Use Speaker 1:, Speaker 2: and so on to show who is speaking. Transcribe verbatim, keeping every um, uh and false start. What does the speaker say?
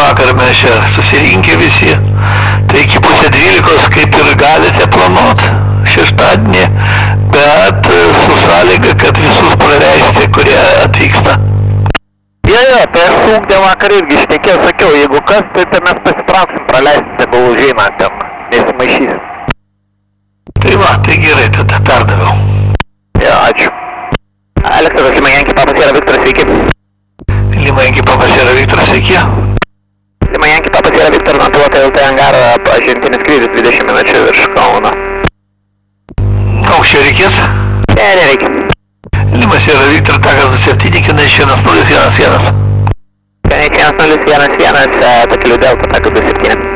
Speaker 1: vakar mes čia susirinkę visi, tai iki pusė dvylikos kaip ir galite planuoti šeštadienį, bet su sąlyga, kad visus praleisti, kurie atvyksta.
Speaker 2: Jo, jo, tai aš su Ugdė vakar irgi šnekėjau, sakiau, jeigu kas, tai, tai mes pasitrauksim praleisti, tegul užeina ten, nesimaišysim.
Speaker 1: Tai va, tai gerai, tada perdaviau.
Speaker 2: Jo, ačiū. Aleksandras Lima Yankee, Papa Sierra Victor, sveiki.
Speaker 1: Lima Yankee, Papa Sierra Victor, sveiki.
Speaker 2: Lima Yankee, Papa Sierra Victor, nupilotai L T Angarą, pažintinis skrydis dvidešimt minučių virš Kauno.
Speaker 1: Aukščio reikės?
Speaker 2: Ne, nereikia.
Speaker 1: Lima Sierra Victor, takas du septyni, Kenai vienas nulis vienas vienas.
Speaker 2: Kenai vienas nulis vienas vienas, pakeliu Delta, takas du septyni.